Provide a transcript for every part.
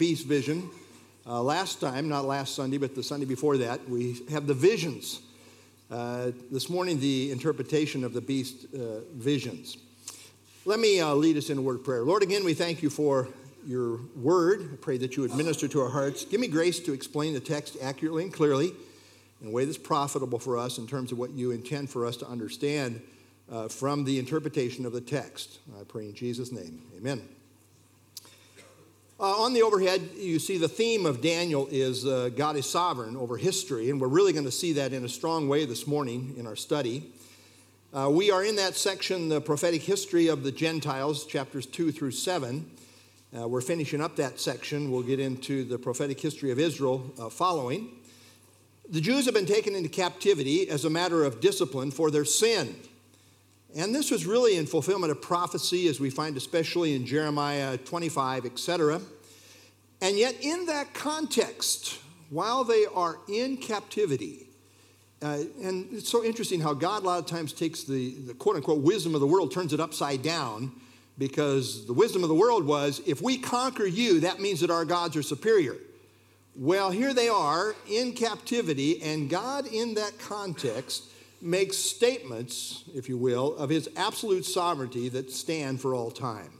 beast vision. Last time, not last Sunday, but the Sunday before that, we have the visions. This morning, the interpretation of the beast visions. Let me lead us in a word of prayer. Lord, again, we thank you for your word. I pray that you would minister to our hearts. Give me grace to explain the text accurately and clearly in a way that's profitable for us in terms of what you intend for us to understand from the interpretation of the text. I pray in Jesus' name. Amen. On the overhead, you see the theme of Daniel is God is sovereign over history, and we're really going to see that in a strong way this morning in our study. We are in that section, the prophetic history of the Gentiles, chapters 2 through 7. We're finishing up that section. We'll get into the prophetic history of Israel following. The Jews have been taken into captivity as a matter of discipline for their sin. And this was really in fulfillment of prophecy, as we find especially in Jeremiah 25, etc. And yet in that context, while they are in captivity, and it's so interesting how God a lot of times takes the quote-unquote wisdom of the world, turns it upside down, because the wisdom of the world was, if we conquer you, that means that our gods are superior. Well, here they are in captivity, and God in that context makes statements, if you will, of his absolute sovereignty that stand for all time.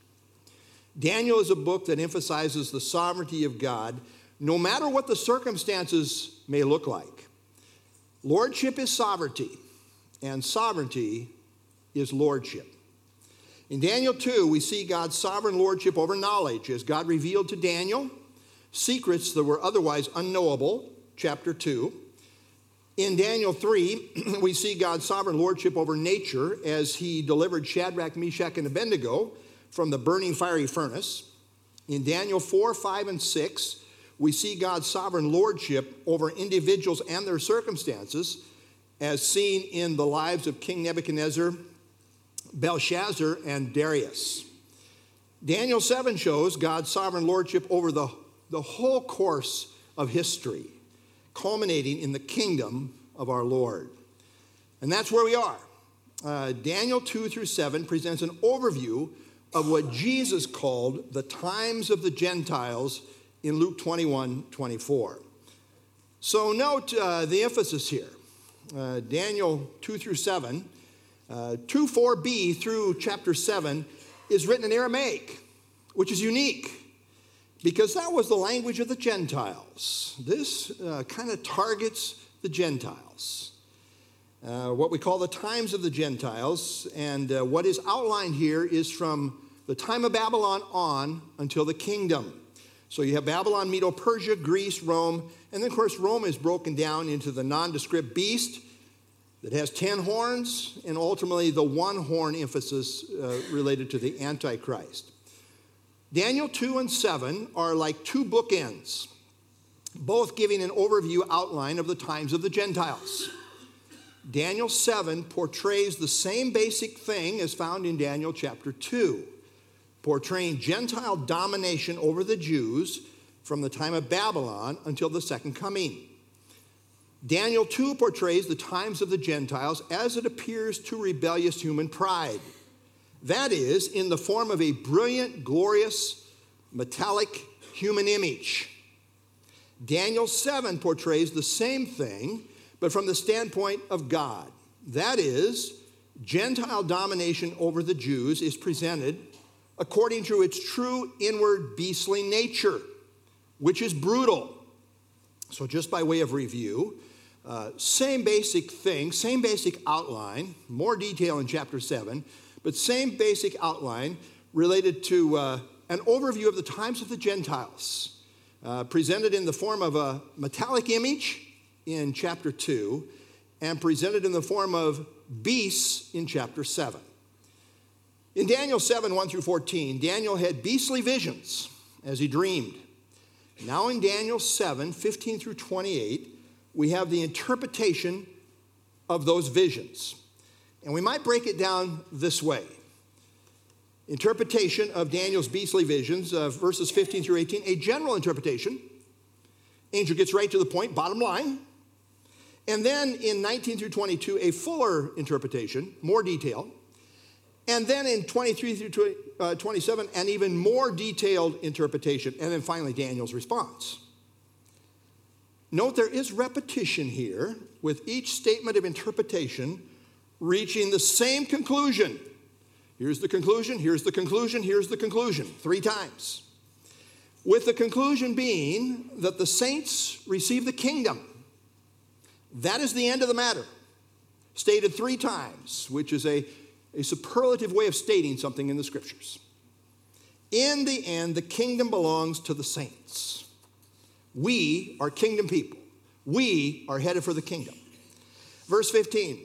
Daniel is a book that emphasizes the sovereignty of God, no matter what the circumstances may look like. Lordship is sovereignty, and sovereignty is lordship. In Daniel 2, we see God's sovereign lordship over knowledge as God revealed to Daniel secrets that were otherwise unknowable, chapter 2. In Daniel 3, we see God's sovereign lordship over nature as he delivered Shadrach, Meshach, and Abednego from the burning fiery furnace. In Daniel 4, 5, and 6, we see God's sovereign lordship over individuals and their circumstances as seen in the lives of King Nebuchadnezzar, Belshazzar, and Darius. Daniel 7 shows God's sovereign lordship over the whole course of history, culminating in the kingdom of our Lord. And that's where we are. Daniel 2 through 7 presents an overview of what Jesus called the times of the Gentiles in Luke 21:24. So note the emphasis here. Daniel 2 through 7, 2:4b through chapter 7 is written in Aramaic, which is unique, because that was the language of the Gentiles. This kind of targets the Gentiles. What we call the times of the Gentiles, and what is outlined here is from the time of Babylon on until the kingdom. So you have Babylon, Medo-Persia, Greece, Rome, and then of course Rome is broken down into the nondescript beast that has 10 horns, and ultimately the one horn emphasis related to the Antichrist. Daniel 2 and 7 are like two bookends, both giving an overview outline of the times of the Gentiles. Daniel 7 portrays the same basic thing as found in Daniel chapter 2, portraying Gentile domination over the Jews from the time of Babylon until the second coming. Daniel 2 portrays the times of the Gentiles as it appears to rebellious human pride. That is, in the form of a brilliant, glorious, metallic human image. Daniel 7 portrays the same thing, but from the standpoint of God. That is, Gentile domination over the Jews is presented according to its true inward beastly nature, which is brutal. So just by way of review, same basic thing, same basic outline, more detail in chapter 7, but same basic outline related to an overview of the times of the Gentiles, presented in the form of a metallic image in chapter 2, and presented in the form of beasts in chapter 7. In Daniel 7, 1 through 14, Daniel had beastly visions as he dreamed. Now in Daniel 7, 15 through 28, we have the interpretation of those visions. And we might break it down this way. Interpretation of Daniel's beastly visions, verses 15 through 18, a general interpretation. Angel gets right to the point, bottom line. And then in 19 through 22, a fuller interpretation, more detail. And then in 23 through 27, an even more detailed interpretation. And then finally, Daniel's response. Note there is repetition here, with each statement of interpretation reaching the same conclusion. Here's the conclusion, here's the conclusion, here's the conclusion, 3 times. With the conclusion being that the saints receive the kingdom. That is the end of the matter, stated 3 times, which is a superlative way of stating something in the scriptures. In the end, the kingdom belongs to the saints. We are kingdom people. We are headed for the kingdom. Verse 15.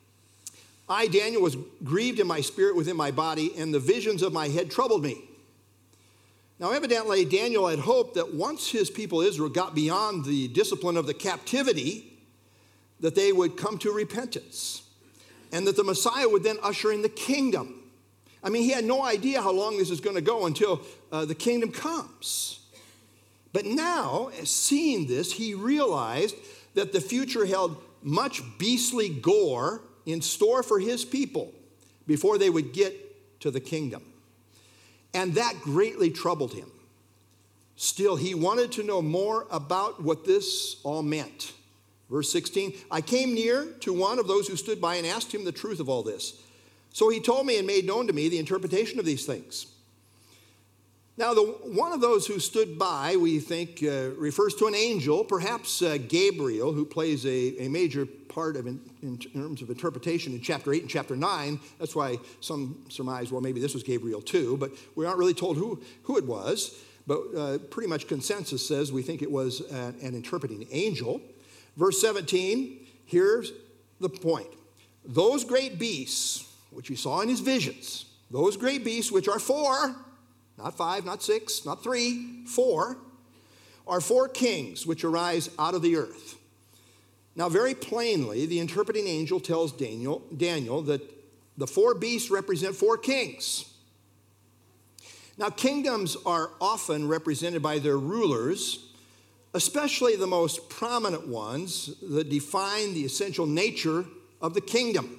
I, Daniel, was grieved in my spirit within my body, and the visions of my head troubled me. Now, evidently, Daniel had hoped that once his people Israel got beyond the discipline of the captivity, that they would come to repentance, and that the Messiah would then usher in the kingdom. I mean, he had no idea how long this is going to go until the kingdom comes. But now, seeing this, he realized that the future held much beastly gore in store for his people before they would get to the kingdom. And that greatly troubled him. Still, he wanted to know more about what this all meant. Verse 16, I came near to one of those who stood by and asked him the truth of all this. So he told me and made known to me the interpretation of these things. Now, one of those who stood by, we think, refers to an angel, perhaps Gabriel, who plays a major part in terms of interpretation in chapter 8 and chapter 9. That's why some surmise, well, maybe this was Gabriel too, but we aren't really told who it was. But pretty much consensus says we think it was an interpreting angel. Verse 17, here's the point. Those great beasts, which he saw in his visions, those great beasts, which are 4, not 5, not 6, not 3, 4, are 4 kings which arise out of the earth. Now, very plainly, the interpreting angel tells Daniel that the 4 beasts represent 4 kings. Now, kingdoms are often represented by their rulers, especially the most prominent ones that define the essential nature of the kingdom.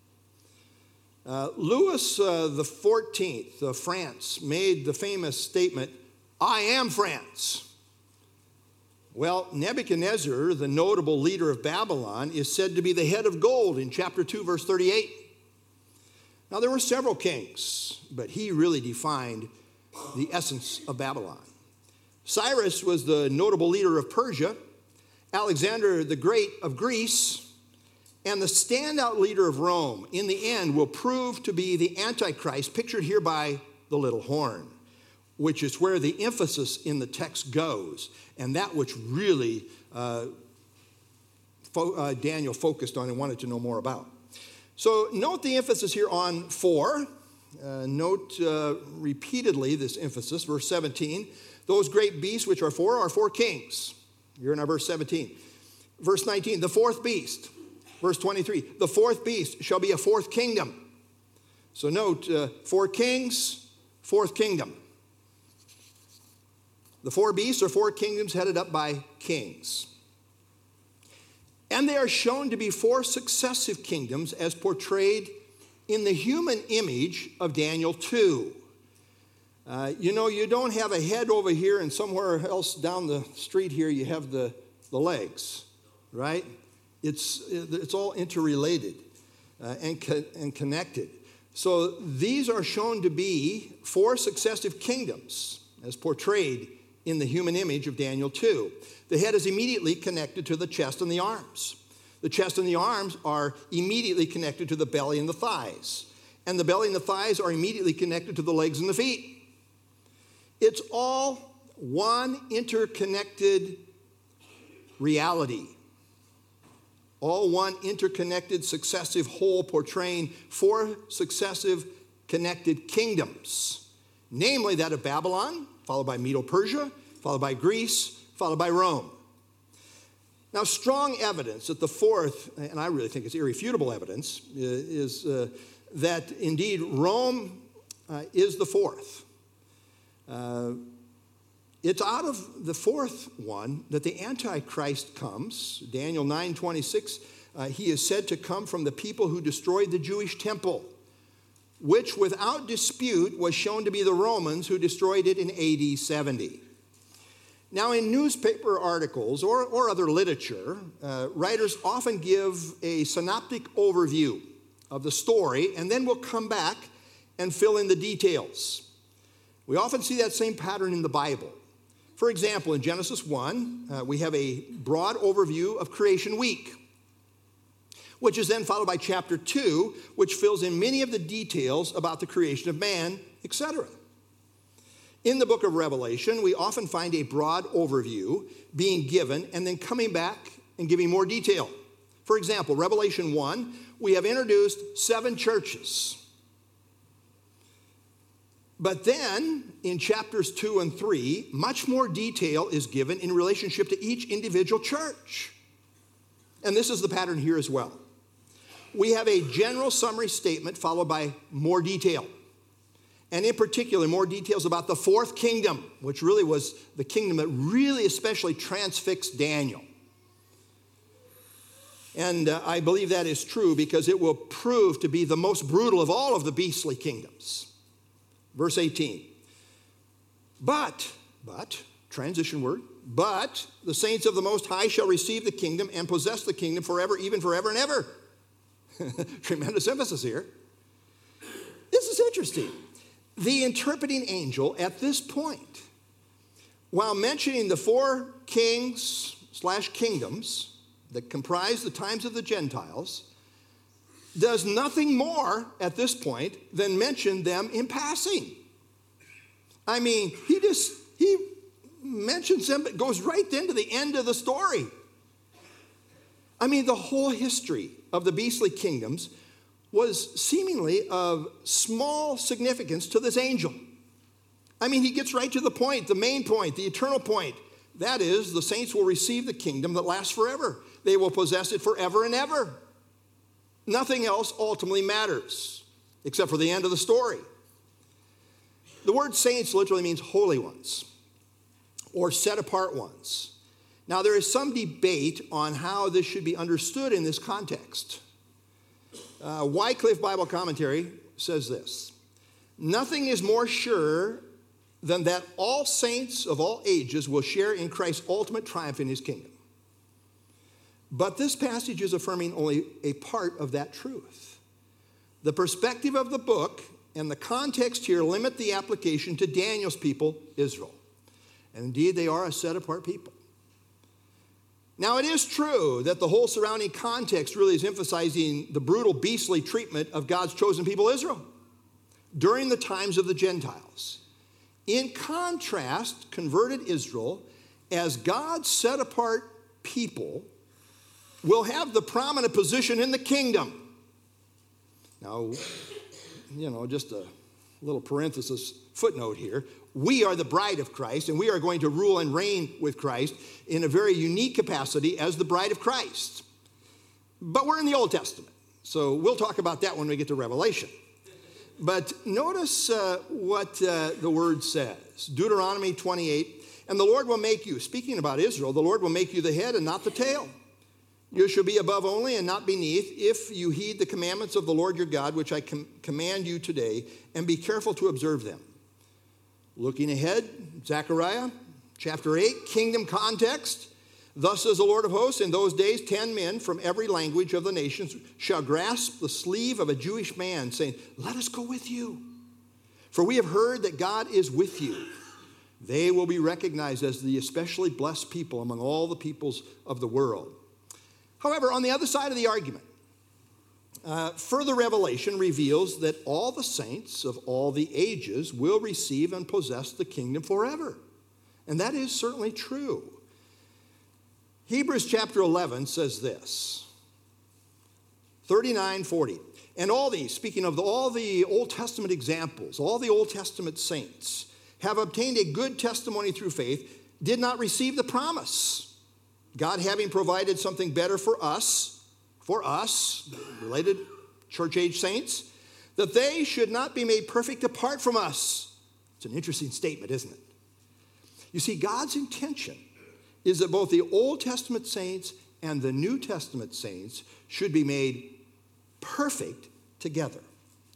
Louis XIV of France made the famous statement, I am France. Well, Nebuchadnezzar, the notable leader of Babylon, is said to be the head of gold in chapter 2, verse 38. Now, there were several kings, but he really defined the essence of Babylon. Cyrus was the notable leader of Persia, Alexander the Great of Greece, and the standout leader of Rome, in the end, will prove to be the Antichrist, pictured here by the little horn, which is where the emphasis in the text goes, and that which really Daniel focused on and wanted to know more about. So note the emphasis here on 4. Note repeatedly this emphasis, verse 17. Those great beasts which are 4 kings. You're in our verse 17. Verse 19, the 4th beast. Verse 23, the 4th beast shall be a 4th kingdom. So note, 4 kings, 4th kingdom. The 4 beasts are 4 kingdoms headed up by kings. And they are shown to be 4 successive kingdoms as portrayed in the human image of Daniel 2. You don't have a head over here and somewhere else down the street here you have the legs, right? It's all interrelated and connected. So these are shown to be 4 successive kingdoms as portrayed in the human image of Daniel 2. The head is immediately connected to the chest and the arms. The chest and the arms are immediately connected to the belly and the thighs. And the belly and the thighs are immediately connected to the legs and the feet. It's all one interconnected reality. All one interconnected successive whole portraying 4 successive connected kingdoms. Namely that of Babylon, followed by Medo-Persia, followed by Greece, followed by Rome. Now, strong evidence that the 4th, and I really think it's irrefutable evidence, is that indeed Rome is the 4th. It's out of the 4th one that the Antichrist comes. Daniel 9:26, he is said to come from the people who destroyed the Jewish temple. which without dispute was shown to be the Romans who destroyed it in AD 70. Now, in newspaper articles or other literature, writers often give a synoptic overview of the story, and then we'll come back and fill in the details. We often see that same pattern in the Bible. For example, in Genesis 1, we have a broad overview of creation week, which is then followed by chapter 2, which fills in many of the details about the creation of man, etc. In the book of Revelation, we often find a broad overview being given and then coming back and giving more detail. For example, Revelation 1, we have introduced 7 churches. But then, in chapters 2 and 3, much more detail is given in relationship to each individual church. And this is the pattern here as well. We have a general summary statement followed by more detail. And in particular, more details about the 4th kingdom, which really was the kingdom that really especially transfixed Daniel. And I believe that is true because it will prove to be the most brutal of all of the beastly kingdoms. Verse 18. But, transition word, but the saints of the Most High shall receive the kingdom and possess the kingdom forever, even forever and ever. Tremendous emphasis here. This is interesting. The interpreting angel at this point, while mentioning the 4 kings/kingdoms that comprise the times of the Gentiles, does nothing more at this point than mention them in passing. I mean, he mentions them, but goes right then to the end of the story. I mean, the whole history of the beastly kingdoms was seemingly of small significance to this angel. I mean, he gets right to the point, the main point, the eternal point. That is, the saints will receive the kingdom that lasts forever. They will possess it forever and ever. Nothing else ultimately matters, except for the end of the story. The word saints literally means holy ones, or set apart ones. Now, there is some debate on how this should be understood in this context. Wycliffe Bible Commentary says this: nothing is more sure than that all saints of all ages will share in Christ's ultimate triumph in his kingdom. But this passage is affirming only a part of that truth. The perspective of the book and the context here limit the application to Daniel's people, Israel. And indeed, they are a set-apart people. Now, it is true that the whole surrounding context really is emphasizing the brutal, beastly treatment of God's chosen people, Israel, during the times of the Gentiles. In contrast, converted Israel, as God's set-apart people, will have the prominent position in the kingdom. Now, just a little parenthesis footnote here. We are the bride of Christ, and we are going to rule and reign with Christ in a very unique capacity as the bride of Christ. But we're in the Old Testament, so we'll talk about that when we get to Revelation. But notice what the word says. Deuteronomy 28, and the Lord will make you, speaking about Israel, the Lord will make you the head and not the tail. You shall be above only and not beneath, if you heed the commandments of the Lord your God, which I command you today, and be careful to observe them. Looking ahead, Zechariah chapter 8, kingdom context. Thus says the Lord of hosts, in those days 10 men from every language of the nations shall grasp the sleeve of a Jewish man, saying, let us go with you, for we have heard that God is with you. They will be recognized as the especially blessed people among all the peoples of the world. However, on the other side of the argument, further revelation reveals that all the saints of all the ages will receive and possess the kingdom forever. And that is certainly true. Hebrews chapter 11 says this, 39-40. And all these, speaking of all the Old Testament examples, all the Old Testament saints have obtained a good testimony through faith, did not receive the promise. God having provided something better for us, related church-age saints, that they should not be made perfect apart from us. It's an interesting statement, isn't it? You see, God's intention is that both the Old Testament saints and the New Testament saints should be made perfect together.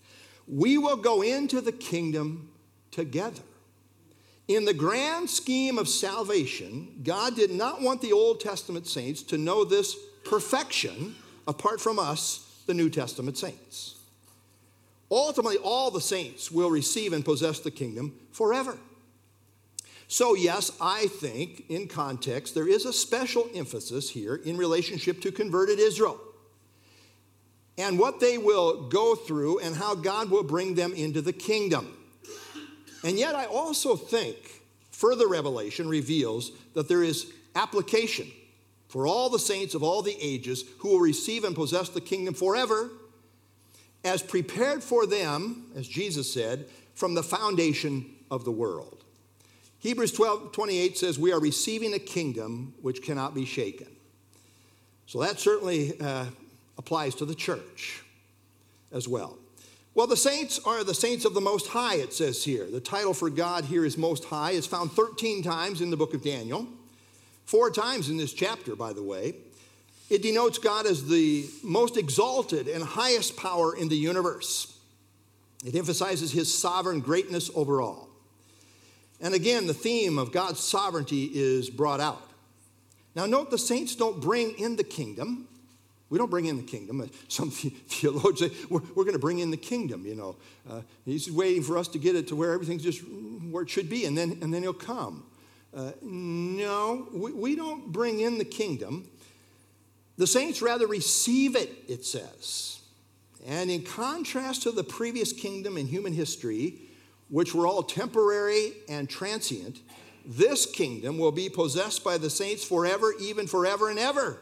we will go into the kingdom together. In the grand scheme of salvation, God did not want the Old Testament saints to know this perfection apart from us, the New Testament saints. Ultimately, all the saints will receive and possess the kingdom forever. So yes, I think in context there is a special emphasis here in relationship to converted Israel and what they will go through and how God will bring them into the kingdom. And yet I also think further revelation reveals that there is application for all the saints of all the ages who will receive and possess the kingdom forever, as prepared for them, as Jesus said, from the foundation of the world. Hebrews 12:28 says, we are receiving a kingdom which cannot be shaken. So that certainly applies to the church as well. Well, the saints are the saints of the Most High, it says here. The title for God here is Most High. It's found 13 times in the book of Daniel, 4 times in this chapter, by the way. It denotes God as the most exalted and highest power in the universe. It emphasizes his sovereign greatness over all. And again, the theme of God's sovereignty is brought out. Now note, the saints don't bring in the kingdom. We don't bring in the kingdom. Some theologians say, we're going to bring in the kingdom, you know. He's waiting for us to get it to where everything's just where it should be, and then he'll come. No, we don't bring in the kingdom. The saints rather receive it, it says. And in contrast to the previous kingdom in human history, which were all temporary and transient, this kingdom will be possessed by the saints forever, even forever and ever.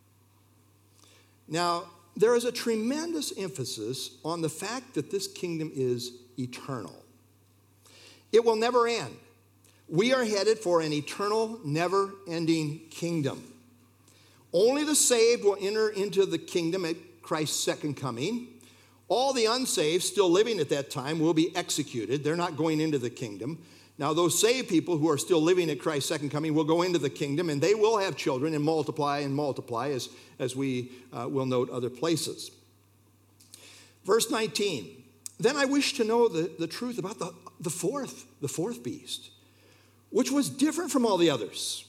Now, there is a tremendous emphasis on the fact that this kingdom is eternal. It will never end. We are headed for an eternal, never-ending kingdom. Only the saved will enter into the kingdom at Christ's second coming. All the unsaved still living at that time will be executed. They're not going into the kingdom. Now, those saved people who are still living at Christ's second coming will go into the kingdom, and they will have children and multiply, as we will note other places. Verse 19, then I wish to know the truth about the fourth beast, which was different from all the others.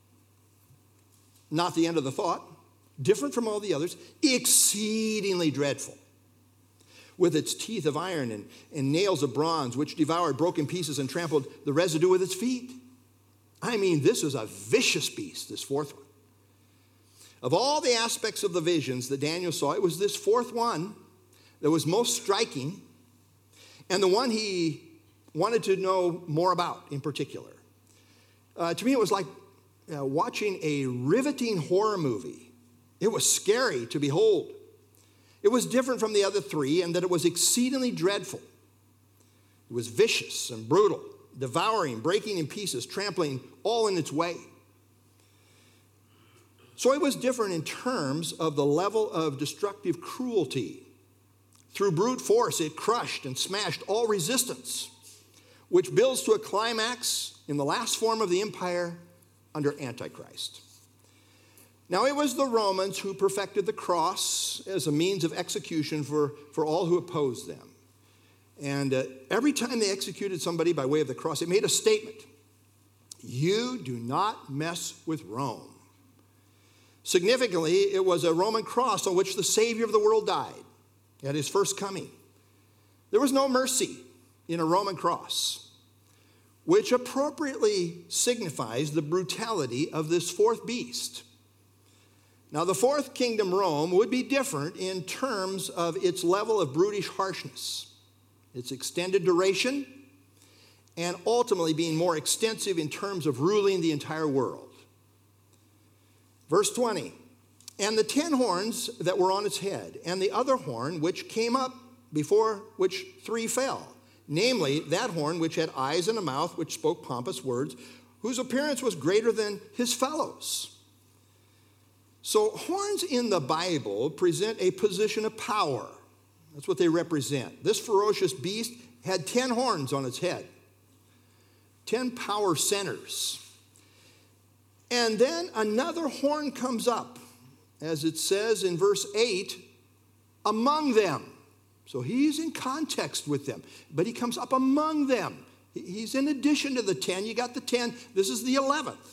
Not the end of the thought. Different from all the others, exceedingly dreadful, with its teeth of iron and nails of bronze, which devoured, broke in pieces, and trampled the residue with its feet. I mean, this is a vicious beast, this fourth one. Of all the aspects of the visions that Daniel saw, it was this fourth one that was most striking, and the one he wanted to know more about in particular. To me, it was like watching a riveting horror movie. It was scary to behold. It was different from the other three in that it was exceedingly dreadful. It was vicious and brutal, devouring, breaking in pieces, trampling all in its way. So it was different in terms of the level of destructive cruelty. Through brute force, it crushed and smashed all resistance, which builds to a climax in the last form of the empire under Antichrist. Now, it was the Romans who perfected the cross as a means of execution for all who opposed them. And every time they executed somebody by way of the cross, it made a statement. You do not mess with Rome. Significantly, it was a Roman cross on which the Savior of the world died at his first coming. There was no mercy in a Roman cross, which appropriately signifies the brutality of this fourth beast. Now, the fourth kingdom, Rome, would be different in terms of its level of brutish harshness, its extended duration, and ultimately being more extensive in terms of ruling the entire world. Verse 20, and the 10 horns that were on its head, and the other horn which came up before which 3 fell, namely that horn which had eyes and a mouth which spoke pompous words, whose appearance was greater than his fellows. So horns in the Bible present a position of power. That's what they represent. This ferocious beast had 10 horns on its head, 10 power centers. And then another horn comes up, as it says in verse 8, among them. So he's in context with them, but he comes up among them. He's in addition to the 10. You got the 10. This is the 11th.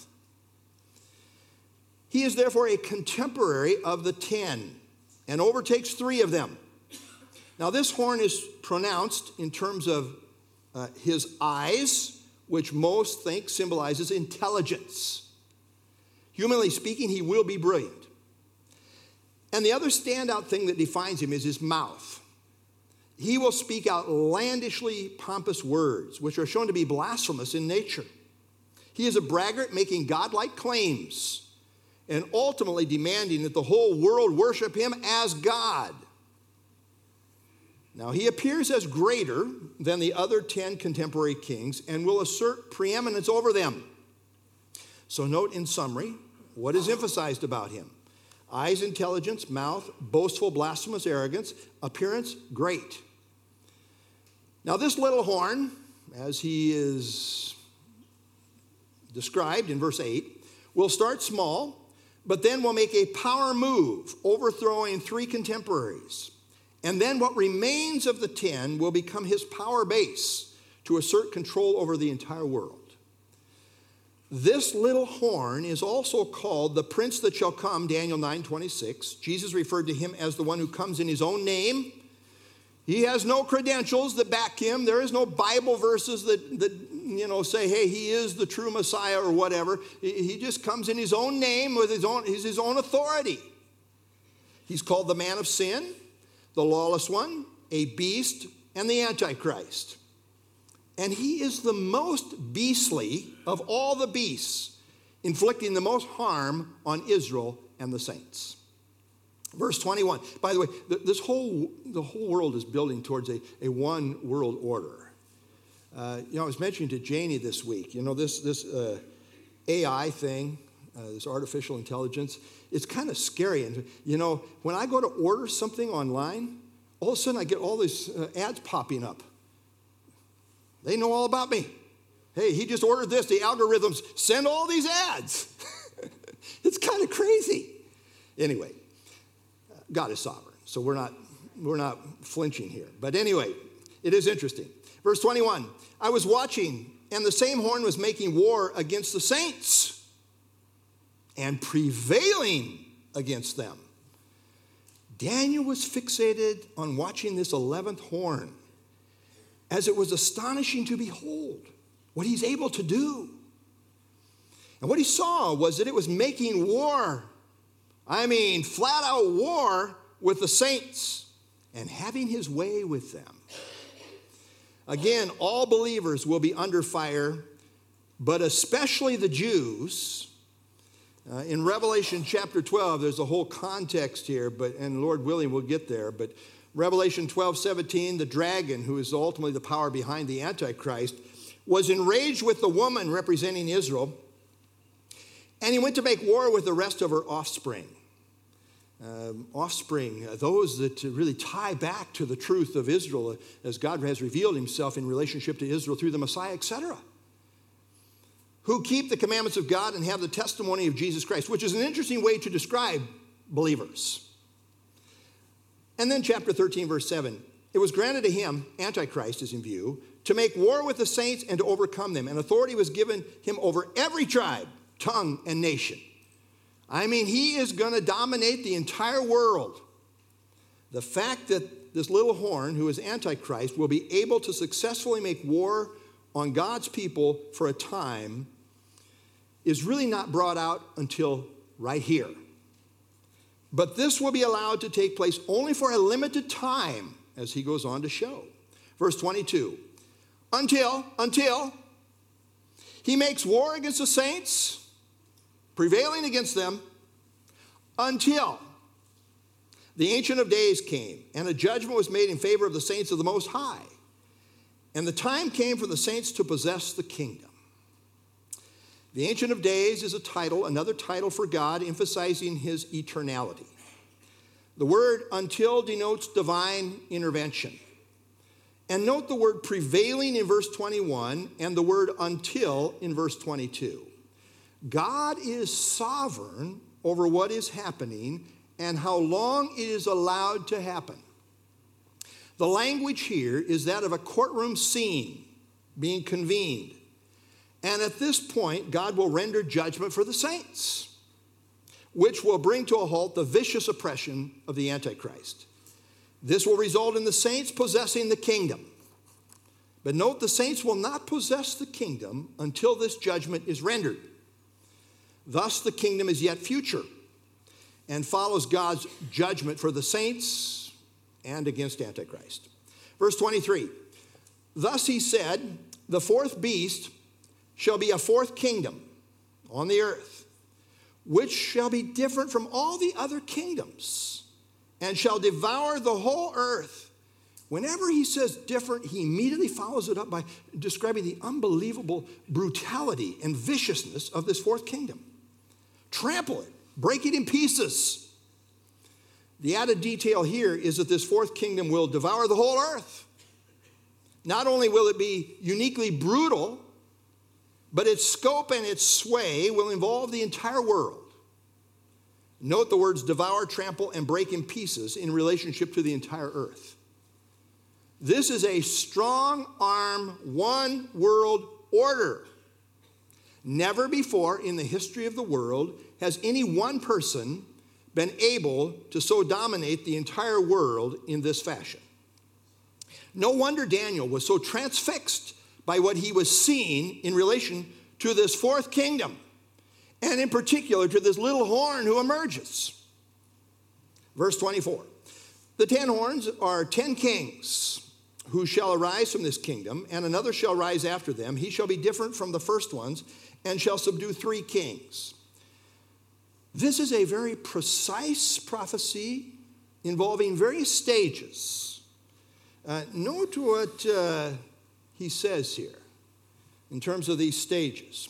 He is therefore a contemporary of the 10 and overtakes 3 of them. Now this horn is pronounced in terms of his eyes, which most think symbolizes intelligence. Humanly speaking, he will be brilliant. And the other standout thing that defines him is his mouth. He will speak outlandishly pompous words, which are shown to be blasphemous in nature. He is a braggart making godlike claims and ultimately demanding that the whole world worship him as God. Now, he appears as greater than the other 10 contemporary kings and will assert preeminence over them. So note in summary what is emphasized about him. Eyes, intelligence, mouth, boastful, blasphemous arrogance, appearance, great. Now this little horn, as he is described in verse 8, will start small, but then will make a power move, overthrowing 3 contemporaries. And then what remains of the 10 will become his power base to assert control over the entire world. This little horn is also called the prince that shall come, Daniel 9:26. Jesus referred to him as the one who comes in his own name. He has no credentials that back him. There is no Bible verses that say, hey, he is the true Messiah or whatever. He just comes in his own name with his own authority. He's called the man of sin, the lawless one, a beast, and the Antichrist. And he is the most beastly of all the beasts, inflicting the most harm on Israel and the saints. Verse 21. By the way, the whole world is building towards a one world order. I was mentioning to Janie this week, this AI thing, this artificial intelligence, it's kind of scary. And, when I go to order something online, all of a sudden I get all these ads popping up. They know all about me. Hey, he just ordered this. The algorithms send all these ads. It's kind of crazy. Anyway, God is sovereign, so we're not flinching here. But anyway, it is interesting. Verse 21, I was watching, and the same horn was making war against the saints and prevailing against them. Daniel was fixated on watching this 11th horn, as it was astonishing to behold what he's able to do. And what he saw was that it was making war. I mean, flat out war with the saints and having his way with them. Again, all believers will be under fire, but especially the Jews. In Revelation chapter 12, there's a whole context here, and Lord willing, we'll get there. But Revelation 12:17, the dragon, who is ultimately the power behind the Antichrist, was enraged with the woman representing Israel, and he went to make war with the rest of her offspring. Those that really tie back to the truth of Israel as God has revealed himself in relationship to Israel through the Messiah, etc., who keep the commandments of God and have the testimony of Jesus Christ, which is an interesting way to describe believers. And then chapter 13, verse 7, it was granted to him, Antichrist is in view, to make war with the saints and to overcome them. And authority was given him over every tribe, tongue, and nation. I mean, he is going to dominate the entire world. The fact that this little horn, who is Antichrist, will be able to successfully make war on God's people for a time is really not brought out until right here. But this will be allowed to take place only for a limited time, as he goes on to show. Verse 22, until he makes war against the saints, prevailing against them, until the Ancient of Days came, and a judgment was made in favor of the saints of the Most High. And the time came for the saints to possess the kingdom. The Ancient of Days is a title, another title for God, emphasizing his eternality. The word until denotes divine intervention. And note the word prevailing in verse 21 and the word until in verse 22. God is sovereign over what is happening and how long it is allowed to happen. The language here is that of a courtroom scene being convened. And at this point, God will render judgment for the saints, which will bring to a halt the vicious oppression of the Antichrist. This will result in the saints possessing the kingdom. But note, the saints will not possess the kingdom until this judgment is rendered. Thus, the kingdom is yet future and follows God's judgment for the saints and against Antichrist. Verse 23, thus he said, the fourth beast shall be a fourth kingdom on the earth, which shall be different from all the other kingdoms, and shall devour the whole earth. Whenever he says different, he immediately follows it up by describing the unbelievable brutality and viciousness of this fourth kingdom. Trample it, break it in pieces. The added detail here is that this fourth kingdom will devour the whole earth. Not only will it be uniquely brutal, but its scope and its sway will involve the entire world. Note the words devour, trample, and break in pieces in relationship to the entire earth. This is a strong-arm, one-world order. Never before in the history of the world has any one person been able to so dominate the entire world in this fashion. No wonder Daniel was so transfixed by what he was seeing in relation to this fourth kingdom, and in particular to this little horn who emerges. Verse 24, the 10 horns are 10 kings who shall arise from this kingdom, and another shall rise after them. He shall be different from the first ones, and shall subdue 3 kings. This is a very precise prophecy involving various stages. Note what he says here in terms of these stages.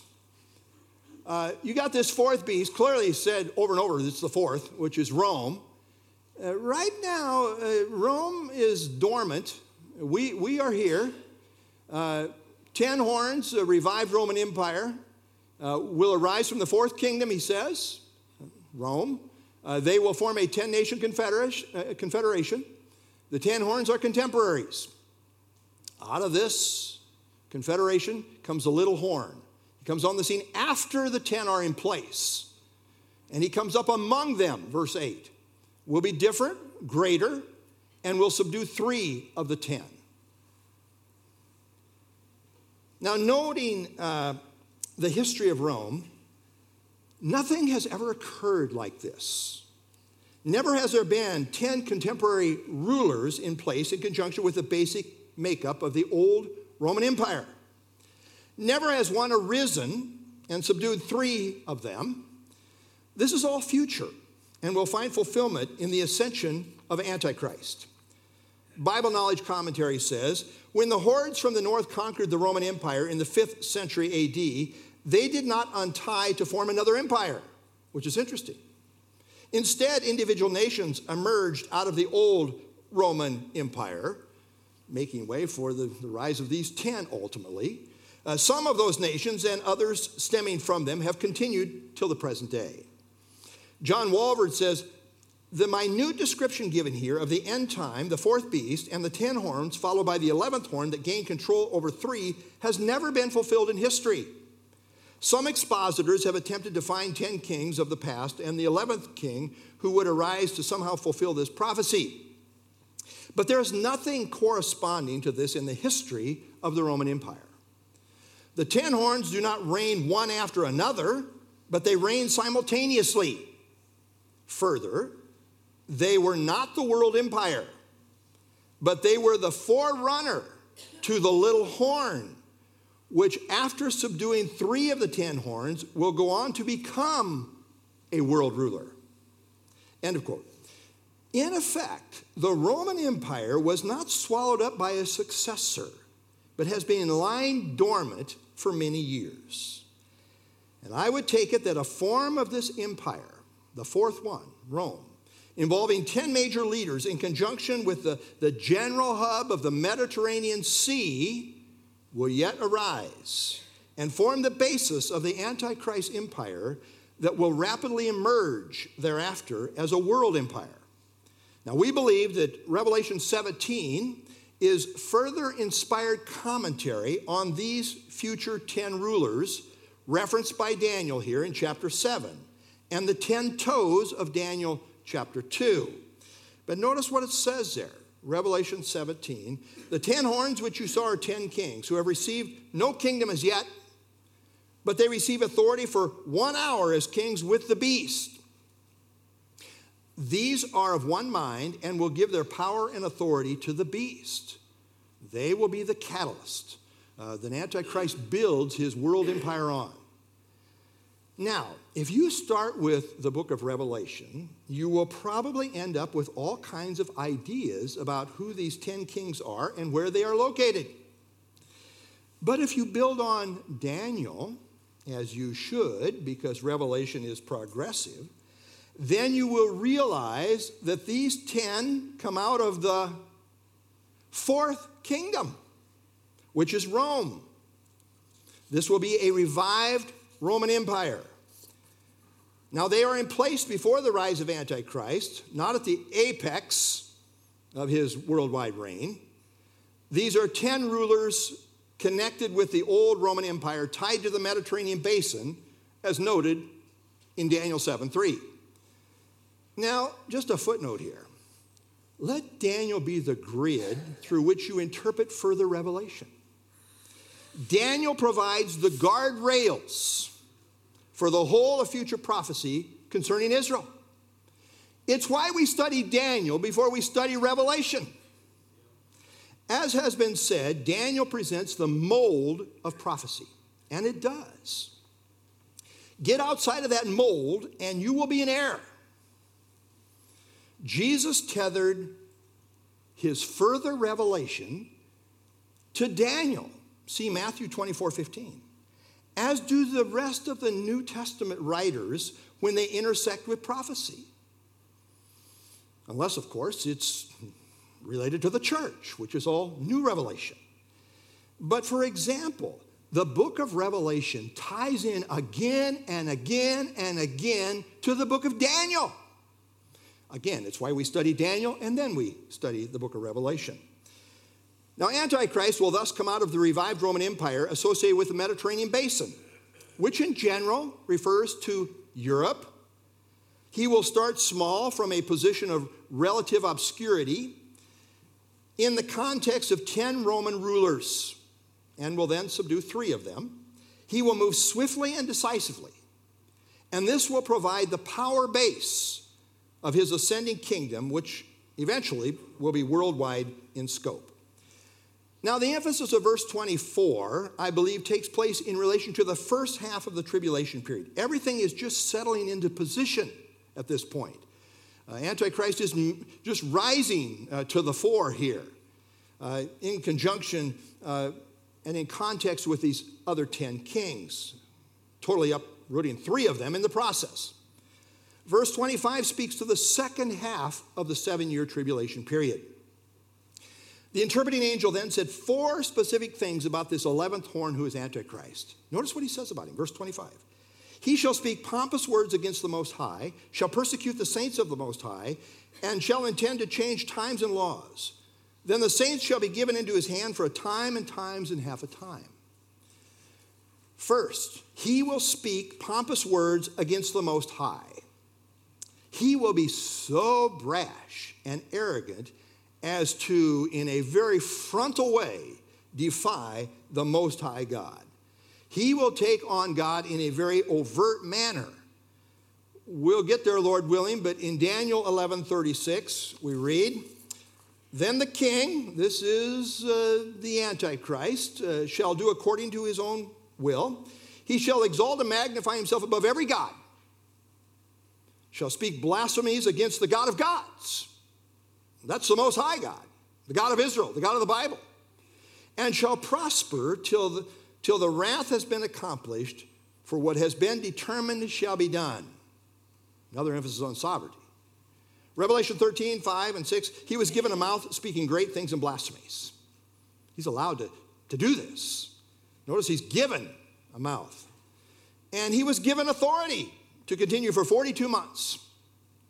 You got this fourth beast, clearly said over and over, it's the fourth, which is Rome. Right now, Rome is dormant. We are here. 10 horns, a revived Roman Empire, will arise from the fourth kingdom, he says, Rome. They will form a 10-nation confederation. The 10 horns are contemporaries. Out of this confederation comes a little horn. He comes on the scene after the 10 are in place. And he comes up among them, verse 8. Will be different, greater, and will subdue 3 of the 10. Now, noting the history of Rome, nothing has ever occurred like this. Never has there been 10 contemporary rulers in place in conjunction with the basic makeup of the old Roman Empire. Never has one arisen and subdued 3 of them. This is all future and will find fulfillment in the ascension of Antichrist. Bible Knowledge Commentary says, when the hordes from the north conquered the Roman Empire in the 5th century A.D., they did not untie to form another empire, which is interesting. Instead, individual nations emerged out of the old Roman Empire, making way for the rise of these 10 ultimately. Some of those nations and others stemming from them have continued till the present day. John Walvoord says, the minute description given here of the end time, the fourth beast, and the 10 horns, followed by the 11th horn that gained control over 3, has never been fulfilled in history. Some expositors have attempted to find 10 kings of the past and the 11th king who would arise to somehow fulfill this prophecy. But there is nothing corresponding to this in the history of the Roman Empire. The 10 horns do not reign one after another, but they reign simultaneously. Further, they were not the world empire, but they were the forerunner to the little horn, which after subduing 3 of the 10 horns will go on to become a world ruler. End of quote. In effect, the Roman Empire was not swallowed up by a successor, but has been lying dormant for many years. And I would take it that a form of this empire, the fourth one, Rome, involving 10 major leaders in conjunction with the general hub of the Mediterranean Sea, will yet arise and form the basis of the Antichrist empire that will rapidly emerge thereafter as a world empire. Now, we believe that Revelation 17 is further inspired commentary on these future 10 rulers referenced by Daniel here in chapter 7 and the 10 toes of Daniel chapter 2. But notice what it says there, Revelation 17. The 10 horns which you saw are 10 kings who have received no kingdom as yet, but they receive authority for 1 hour as kings with the beast. These are of one mind and will give their power and authority to the beast. They will be the catalyst that Antichrist builds his world empire on. Now, if you start with the book of Revelation, you will probably end up with all kinds of ideas about who these 10 kings are and where they are located. But if you build on Daniel, as you should, because Revelation is progressive, then you will realize that these 10 come out of the fourth kingdom, which is Rome. This will be a revived Roman Empire. Now, they are in place before the rise of Antichrist, not at the apex of his worldwide reign. These are 10 rulers connected with the old Roman Empire, tied to the Mediterranean basin, as noted in Daniel 7:3. Now, just a footnote here. Let Daniel be the grid through which you interpret further revelation. Daniel provides the guardrails for the whole of future prophecy concerning Israel. It's why we study Daniel before we study Revelation. As has been said, Daniel presents the mold of prophecy, and it does. Get outside of that mold, and you will be in error. Jesus tethered his further revelation to Daniel. See Matthew 24:15. As do the rest of the New Testament writers when they intersect with prophecy. Unless, of course, it's related to the church, which is all new revelation. But for example, the book of Revelation ties in again and again and again to the book of Daniel. Again, it's why we study Daniel and then we study the book of Revelation. Now, Antichrist will thus come out of the revived Roman Empire associated with the Mediterranean basin, which in general refers to Europe. He will start small from a position of relative obscurity in the context of 10 Roman rulers and will then subdue 3 of them. He will move swiftly and decisively, and this will provide the power base of his ascending kingdom, which eventually will be worldwide in scope. Now, the emphasis of verse 24, I believe, takes place in relation to the first half of the tribulation period. Everything is just settling into position at this point. Antichrist is just rising to the fore here in conjunction and in context with these other 10 kings, totally uprooting 3 of them in the process. Verse 25 speaks to the second half of the 7-year tribulation period. The interpreting angel then said 4 specific things about this 11th horn who is Antichrist. Notice what he says about him, verse 25. He shall speak pompous words against the Most High, shall persecute the saints of the Most High, and shall intend to change times and laws. Then the saints shall be given into his hand for a time and times and half a time. First, he will speak pompous words against the Most High. He will be so brash and arrogant as to, in a very frontal way, defy the Most High God. He will take on God in a very overt manner. We'll get there, Lord willing, but in Daniel 11:36, we read, Then the king, this is the Antichrist, shall do according to his own will. He shall exalt and magnify himself above every god, shall speak blasphemies against the God of gods. That's the Most High God, the God of Israel, the God of the Bible. And shall prosper till the wrath has been accomplished, for what has been determined shall be done. Another emphasis on sovereignty. Revelation 13:5 and 6, he was given a mouth speaking great things and blasphemies. He's allowed to do this. Notice he's given a mouth. And he was given authority to continue for 42 months.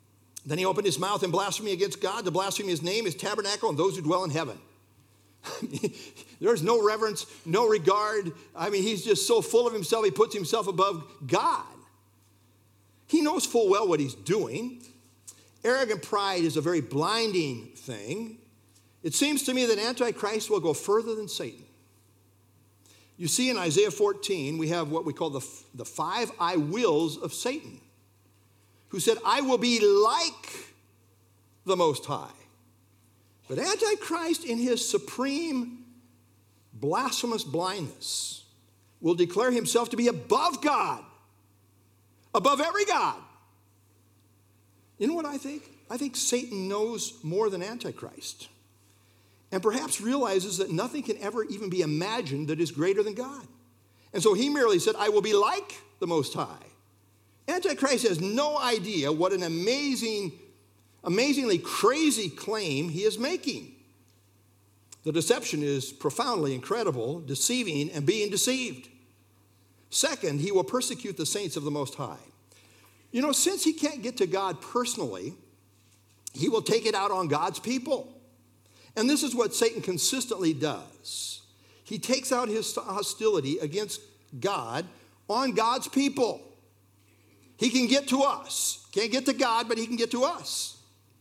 Then he opened his mouth in blasphemy against God, to blaspheme his name, his tabernacle, and those who dwell in heaven. There's no reverence, no regard. I mean, he's just so full of himself, he puts himself above God. He knows full well what he's doing. Arrogant pride is a very blinding thing. It seems to me that Antichrist will go further than Satan. You see, in Isaiah 14, we have what we call the 5 I wills of Satan, who said, I will be like the Most High. But Antichrist, in his supreme blasphemous blindness, will declare himself to be above God, above every God. You know what I think? I think Satan knows more than Antichrist, and perhaps realizes that nothing can ever even be imagined that is greater than God. And so he merely said, I will be like the Most High. Antichrist has no idea what an amazingly crazy claim he is making. The deception is profoundly incredible, deceiving, and being deceived. Second, he will persecute the saints of the Most High. You know, since he can't get to God personally, he will take it out on God's people. And this is what Satan consistently does. He takes out his hostility against God on God's people. He can get to us. Can't get to God, but he can get to us.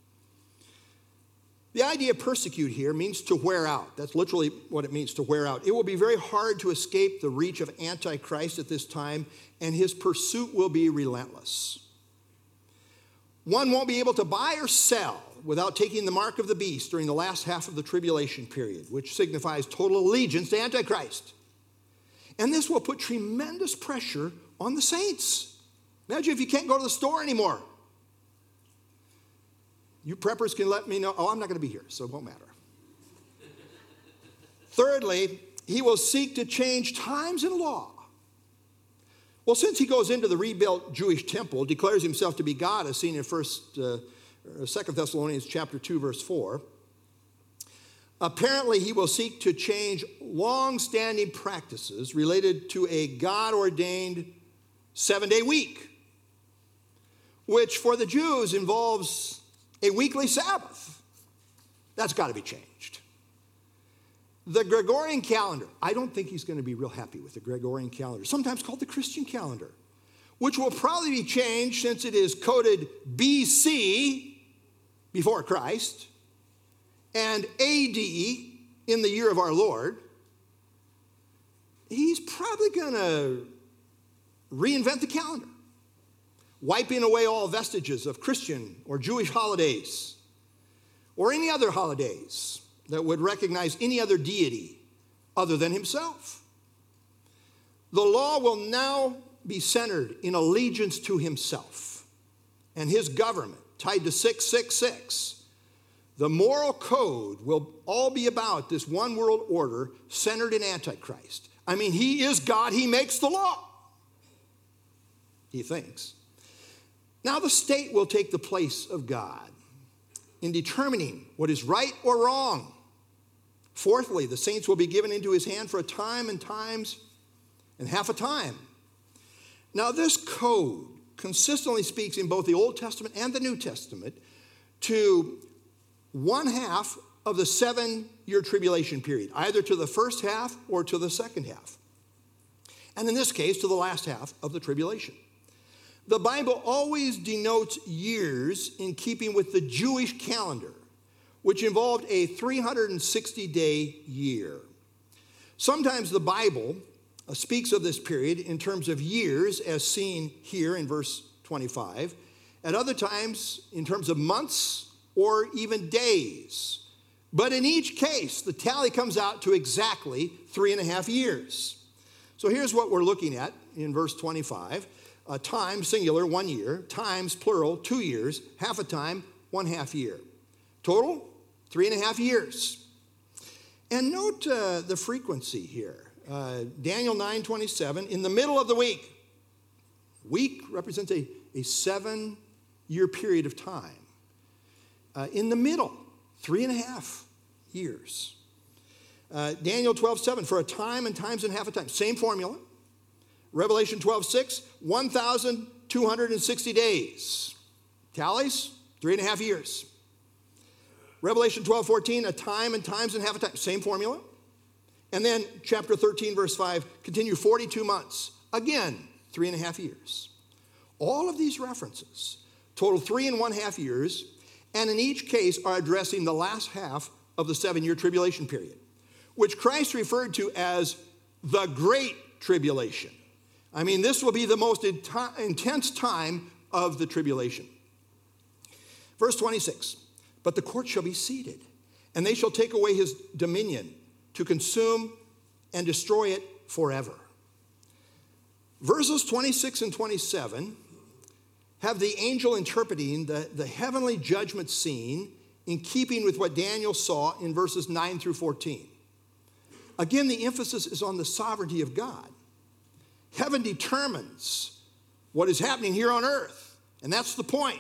The idea of persecute here means to wear out. That's literally what it means, to wear out. It will be very hard to escape the reach of Antichrist at this time, and his pursuit will be relentless. One won't be able to buy or sell without taking the mark of the beast during the last half of the tribulation period, which signifies total allegiance to Antichrist. And this will put tremendous pressure on the saints. Imagine if you can't go to the store anymore. You preppers can let me know. Oh, I'm not going to be here, so it won't matter. Thirdly, he will seek to change times and law. Well, since he goes into the rebuilt Jewish temple, declares himself to be God, as seen in 2 Thessalonians chapter 2, verse 4, apparently he will seek to change long-standing practices related to a God-ordained 7-day week, which for the Jews involves a weekly Sabbath. That's got to be changed. The Gregorian calendar, I don't think he's going to be real happy with the Gregorian calendar, sometimes called the Christian calendar, which will probably be changed since it is coded BC, before Christ, and AD, in the year of our Lord. He's probably going to reinvent the calendar, wiping away all vestiges of Christian or Jewish holidays or any other holidays that would recognize any other deity other than himself. The law will now be centered in allegiance to himself and his government, tied to 666. The moral code will all be about this one world order centered in Antichrist. I mean, he is God, he makes the law, he thinks. Now the state will take the place of God in determining what is right or wrong. Fourthly, the saints will be given into his hand for a time and times and half a time. Now this code consistently speaks in both the Old Testament and the New Testament to one half of the 7-year tribulation period, either to the first half or to the second half. And in this case, to the last half of the tribulation. The Bible always denotes years in keeping with the Jewish calendar, which involved a 360-day year. Sometimes the Bible speaks of this period in terms of years, as seen here in verse 25. At other times, in terms of months or even days. But in each case, the tally comes out to exactly 3.5 years. So here's what we're looking at in verse 25. Time, singular, 1 year. Times, plural, 2 years. Half a time, 1/2 year. Total, 3.5 years. And note the frequency here. Daniel 9:27, in the middle of the week. Week represents a 7-year period of time. In the middle, 3.5 years. Daniel 12:7, for a time and times and half a time. Same formula. Revelation 12:6, 1,260 days. Tallies, 3.5 years. Revelation 12:14, a time and times and half a time. Same formula. And then chapter 13, verse 5, continue 42 months. Again, 3.5 years. All of these references total 3.5 years, and in each case are addressing the last half of the 7-year tribulation period, which Christ referred to as the Great Tribulation. I mean, this will be the most intense time of the tribulation. Verse 26, but the court shall be seated, and they shall take away his dominion to consume and destroy it forever. Verses 26 and 27 have the angel interpreting the heavenly judgment scene in keeping with what Daniel saw in verses 9 through 14. Again, the emphasis is on the sovereignty of God. Heaven determines what is happening here on earth, and that's the point.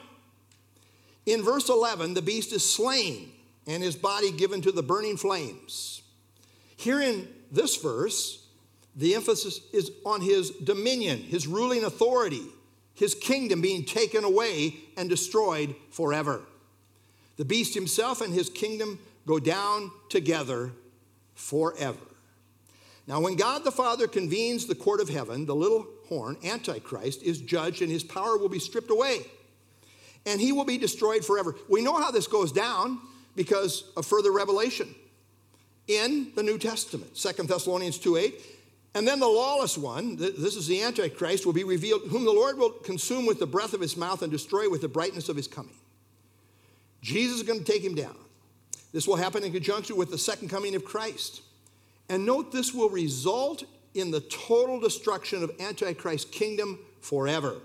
In verse 11, the beast is slain and his body given to the burning flames. Here in this verse, the emphasis is on his dominion, his ruling authority, his kingdom being taken away and destroyed forever. The beast himself and his kingdom go down together forever. Now, when God the Father convenes the court of heaven, the little horn, Antichrist, is judged and his power will be stripped away. And he will be destroyed forever. We know how this goes down because of further revelation in the New Testament. 2 Thessalonians 2:8. And then the lawless one, this is the Antichrist, will be revealed, whom the Lord will consume with the breath of his mouth and destroy with the brightness of his coming. Jesus is going to take him down. This will happen in conjunction with the second coming of Christ. And note, this will result in the total destruction of Antichrist's kingdom forever.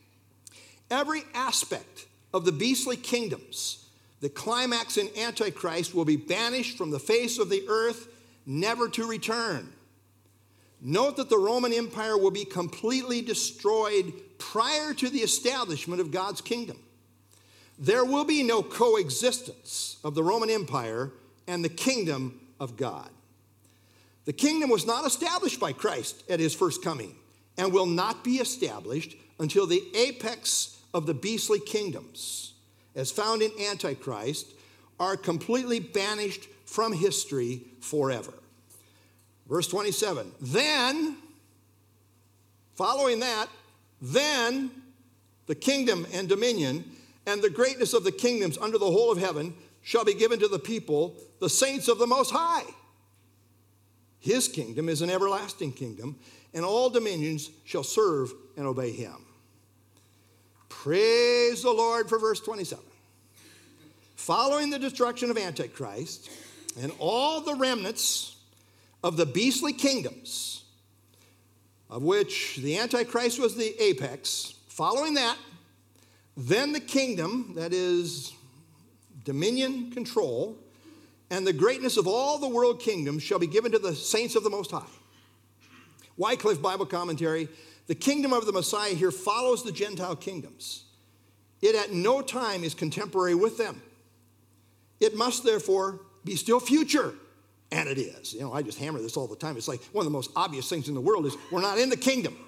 Every aspect of the beastly kingdoms that climax in Antichrist will be banished from the face of the earth, never to return. Note that the Roman Empire will be completely destroyed prior to the establishment of God's kingdom. There will be no coexistence of the Roman Empire and the kingdom of God. The kingdom was not established by Christ at his first coming and will not be established until the apex of the beastly kingdoms, as found in Antichrist, are completely banished from history forever. Verse 27, then, following that, then the kingdom and dominion and the greatness of the kingdoms under the whole of heaven shall be given to the people, the saints of the Most High. His kingdom is an everlasting kingdom, and all dominions shall serve and obey him. Praise the Lord for verse 27. Following the destruction of Antichrist and all the remnants of the beastly kingdoms, of which the Antichrist was the apex, following that, then the kingdom, that is dominion, control, and the greatness of all the world kingdoms shall be given to the saints of the Most High. Wycliffe Bible Commentary, the kingdom of the Messiah here follows the Gentile kingdoms. It at no time is contemporary with them. It must therefore be still future. And it is. You know, I just hammer this all the time. It's like one of the most obvious things in the world is we're not in the kingdom.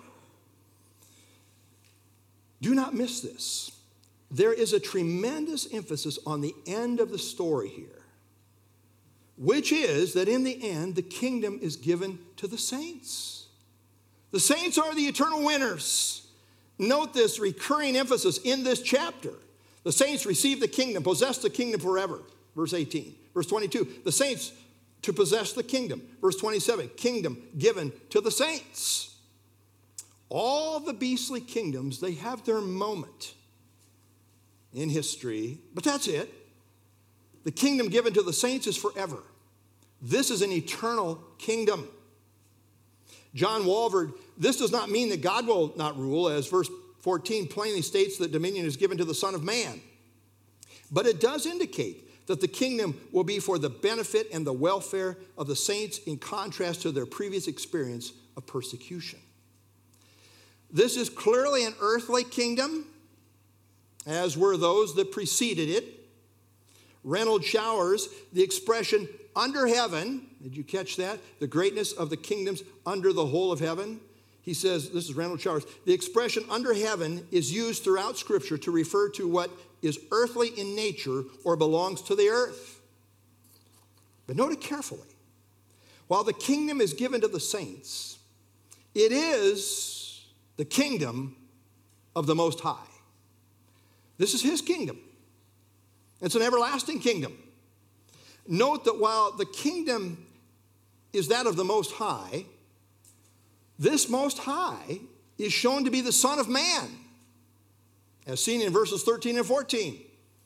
Do not miss this. There is a tremendous emphasis on the end of the story here, which is that in the end, the kingdom is given to the saints. The saints are the eternal winners. Note this recurring emphasis in this chapter. The saints receive the kingdom, possess the kingdom forever. Verse 18. Verse 22, the saints to possess the kingdom. Verse 27, kingdom given to the saints. All the beastly kingdoms, they have their moment in history, but that's it. The kingdom given to the saints is forever. This is an eternal kingdom. John Walvoord, this does not mean that God will not rule, as verse 14 plainly states that dominion is given to the Son of Man. But it does indicate that the kingdom will be for the benefit and the welfare of the saints in contrast to their previous experience of persecution. This is clearly an earthly kingdom, as were those that preceded it. Reynold Showers, the expression under heaven, did you catch that? The greatness of the kingdoms under the whole of heaven. He says, this is Reynold Showers, the expression under heaven is used throughout Scripture to refer to what is earthly in nature or belongs to the earth. But note it carefully. While the kingdom is given to the saints, it is the kingdom of the Most High. This is his kingdom. It's an everlasting kingdom. Note that while the kingdom is that of the Most High, this Most High is shown to be the Son of Man, as seen in verses 13 and 14.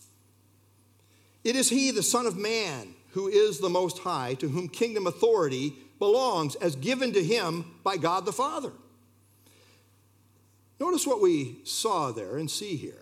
It is he, the Son of Man, who is the Most High, to whom kingdom authority belongs as given to him by God the Father. Notice what we saw there and see here.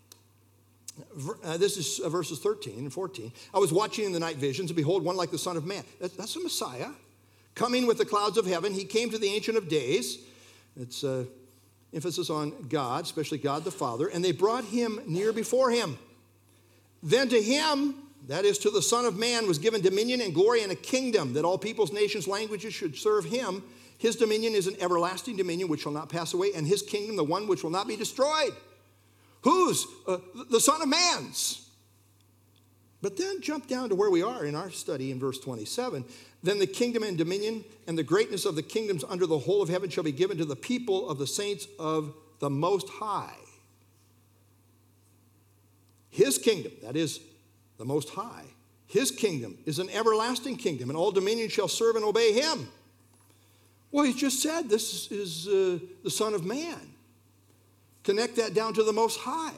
This is verses 13 and 14. I was watching in the night visions, and behold, one like the Son of Man. That's the Messiah. Coming with the clouds of heaven, he came to the Ancient of Days. It's emphasis on God, especially God the Father. And they brought him near before him. Then to him, that is to the Son of Man, was given dominion and glory and a kingdom, that all peoples, nations, languages should serve him. His dominion is an everlasting dominion which shall not pass away, and his kingdom the one which will not be destroyed. Whose? The Son of Man's. But then jump down to where we are in our study in verse 27. Then the kingdom and dominion and the greatness of the kingdoms under the whole of heaven shall be given to the people of the saints of the Most High. His kingdom, that is the Most High, his kingdom is an everlasting kingdom, and all dominion shall serve and obey him. Well, he just said this is the Son of Man. Connect that down to the Most High.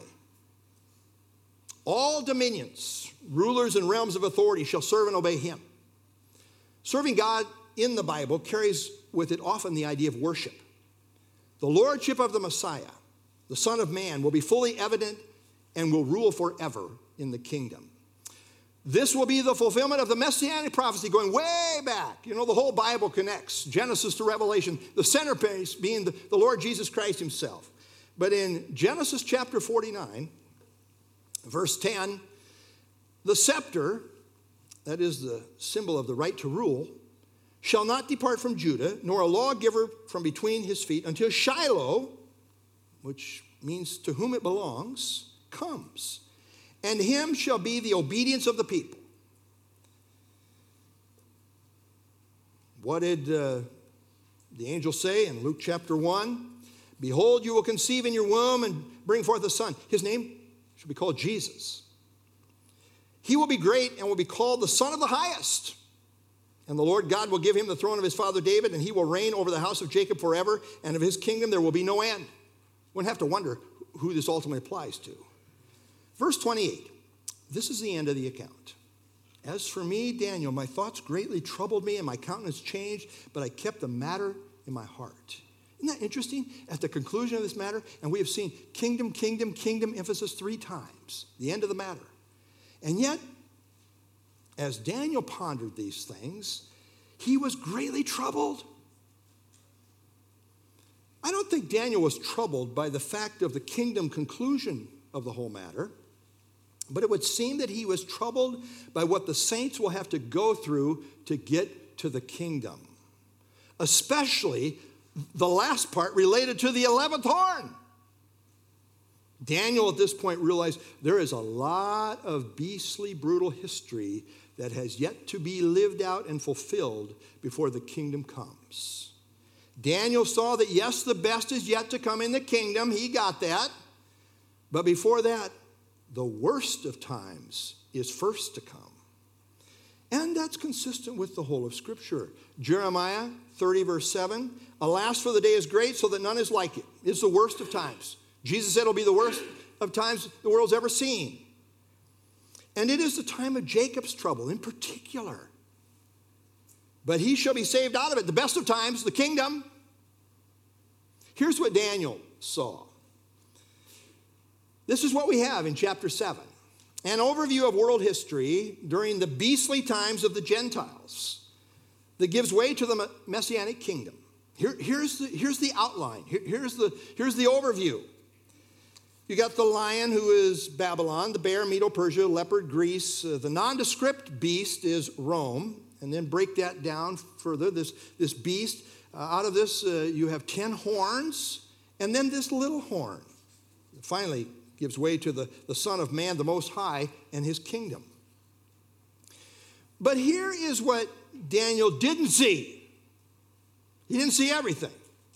All dominions, rulers, and realms of authority shall serve and obey him. Serving God in the Bible carries with it often the idea of worship. The lordship of the Messiah, the Son of Man, will be fully evident and will rule forever in the kingdom. This will be the fulfillment of the Messianic prophecy going way back. You know, the whole Bible connects, Genesis to Revelation, the centerpiece being the Lord Jesus Christ himself. But in Genesis chapter 49, verse 10, the scepter, that is the symbol of the right to rule, shall not depart from Judah, nor a lawgiver from between his feet, until Shiloh, which means to whom it belongs, comes. And him shall be the obedience of the people. What did the angel say in Luke chapter 1? Behold, you will conceive in your womb and bring forth a son. His name shall be called Jesus. He will be great and will be called the Son of the Highest. And the Lord God will give him the throne of his father David, and he will reign over the house of Jacob forever, and of his kingdom there will be no end. Wouldn't have to wonder who this ultimately applies to. Verse 28, this is the end of the account. As for me, Daniel, my thoughts greatly troubled me, and my countenance changed, but I kept the matter in my heart. Isn't that interesting? At the conclusion of this matter, and we have seen kingdom, kingdom, kingdom emphasis 3 times, the end of the matter. And yet, as Daniel pondered these things, he was greatly troubled. I don't think Daniel was troubled by the fact of the kingdom conclusion of the whole matter, but it would seem that he was troubled by what the saints will have to go through to get to the kingdom, especially the last part related to the 11th horn. Daniel at this point realized there is a lot of beastly, brutal history that has yet to be lived out and fulfilled before the kingdom comes. Daniel saw that, yes, the best is yet to come in the kingdom. He got that. But before that, the worst of times is first to come. And that's consistent with the whole of Scripture. Jeremiah 30, verse 7, alas, for the day is great, so that none is like it. It's the worst of times. Jesus said it'll be the worst of times the world's ever seen. And it is the time of Jacob's trouble in particular. But he shall be saved out of it. The best of times, the kingdom. Here's what Daniel saw. This is what we have in chapter 7. An overview of world history during the beastly times of the Gentiles that gives way to the Messianic kingdom. Here's the outline. Here's the overview. You got the lion, who is Babylon, the bear, Medo-Persia, leopard, Greece. The nondescript beast is Rome. And then break that down further. This beast, out of this you have 10 horns, and then this little horn. Finally gives way to the Son of Man, the Most High, and his kingdom. But here is what Daniel didn't see. He didn't see everything.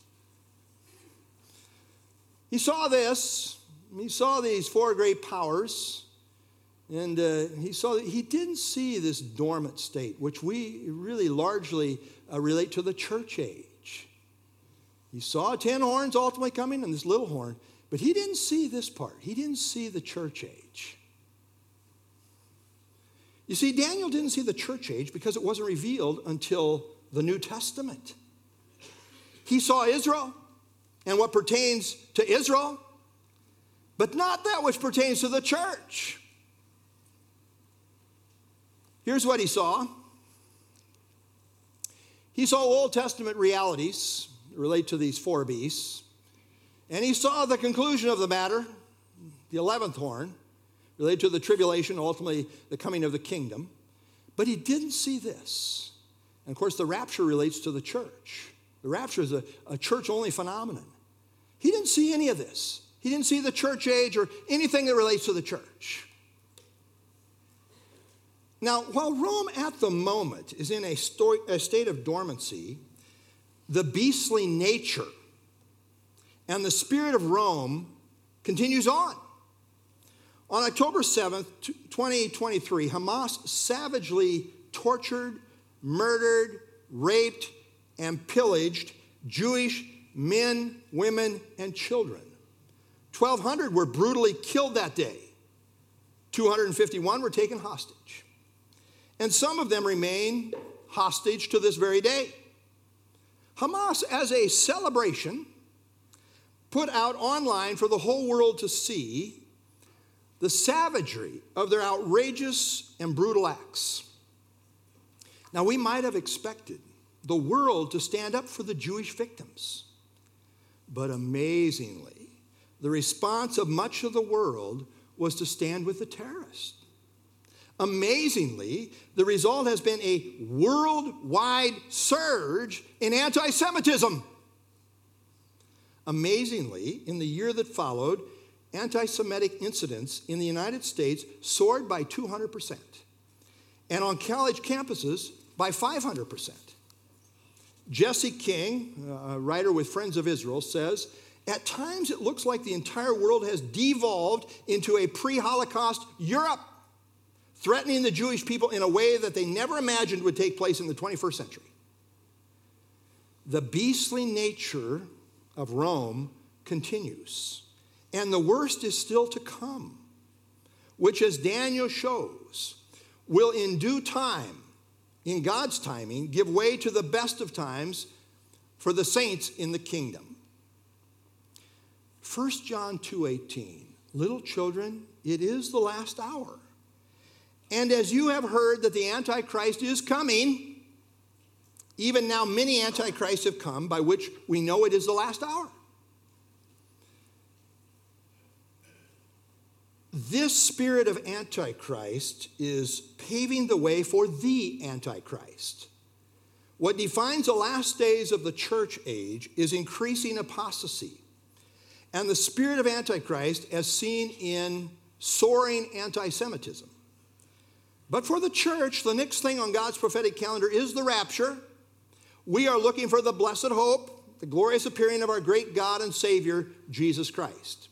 He saw this. He saw these four great powers. And he didn't see this dormant state, which we really largely relate to the church age. He saw 10 horns ultimately coming and this little horn, but he didn't see this part. He didn't see the church age. You see, Daniel didn't see the church age because it wasn't revealed until the New Testament. He saw Israel and what pertains to Israel, but not that which pertains to the church. Here's what he saw. He saw Old Testament realities relate to these four beasts, and he saw the conclusion of the matter, the 11th horn, related to the tribulation, ultimately the coming of the kingdom. But he didn't see this. And of course, the rapture relates to the church. The rapture is a church-only phenomenon. He didn't see any of this. He didn't see the church age or anything that relates to the church. Now, while Rome at the moment is in a state of dormancy, the beastly nature and the spirit of Rome continues on. On October 7th, 2023, Hamas savagely tortured, murdered, raped, and pillaged Jewish men, women, and children. 1,200 were brutally killed that day. 251 were taken hostage. And some of them remain hostage to this very day. Hamas, as a celebration, put out online for the whole world to see the savagery of their outrageous and brutal acts. Now, we might have expected the world to stand up for the Jewish victims. But amazingly, the response of much of the world was to stand with the terrorists. Amazingly, the result has been a worldwide surge in anti-Semitism. Amazingly, in the year that followed, anti-Semitic incidents in the United States soared by 200%, and on college campuses by 500%. Jesse King, a writer with Friends of Israel, says, "At times it looks like the entire world has devolved into a pre-Holocaust Europe, threatening the Jewish people in a way that they never imagined would take place in the 21st century." The beastly nature of Rome continues, and the worst is still to come, which, as Daniel shows, will in due time, in God's timing, give way to the best of times for the saints in the kingdom. 1 John 2:18, "Little children, it is the last hour. And as you have heard that the Antichrist is coming, even now many Antichrists have come, by which we know it is the last hour." This spirit of Antichrist is paving the way for the Antichrist. What defines the last days of the church age is increasing apostasy, and the spirit of Antichrist as seen in soaring anti-Semitism. But for the church, the next thing on God's prophetic calendar is the rapture. We are looking for the blessed hope, the glorious appearing of our great God and Savior, Jesus Christ.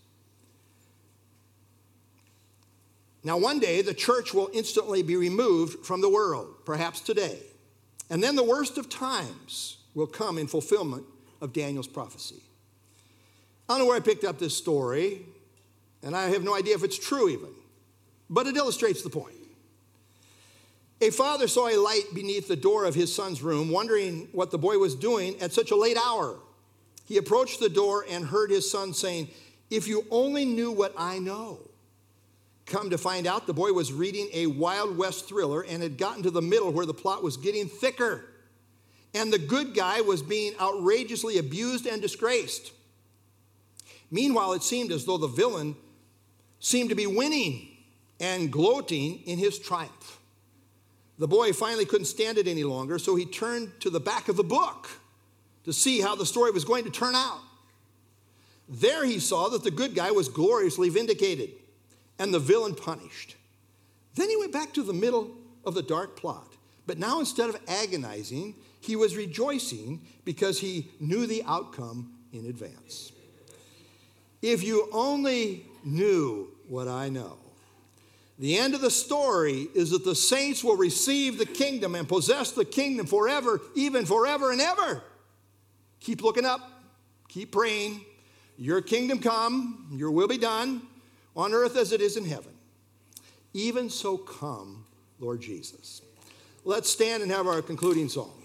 Now, one day, the church will instantly be removed from the world, perhaps today. And then the worst of times will come in fulfillment of Daniel's prophecy. I don't know where I picked up this story, and I have no idea if it's true even, but it illustrates the point. A father saw a light beneath the door of his son's room, wondering what the boy was doing at such a late hour. He approached the door and heard his son saying, "If you only knew what I know." Come to find out, the boy was reading a Wild West thriller and had gotten to the middle where the plot was getting thicker. And the good guy was being outrageously abused and disgraced. Meanwhile, it seemed as though the villain seemed to be winning and gloating in his triumph. The boy finally couldn't stand it any longer, so he turned to the back of the book to see how the story was going to turn out. There he saw that the good guy was gloriously vindicated and the villain punished. Then he went back to the middle of the dark plot. But now instead of agonizing, he was rejoicing because he knew the outcome in advance. If you only knew what I know. The end of the story is that the saints will receive the kingdom and possess the kingdom forever, even forever and ever. Keep looking up. Keep praying. Your kingdom come. Your will be done on earth as it is in heaven. Even so come, Lord Jesus. Let's stand and have our concluding song.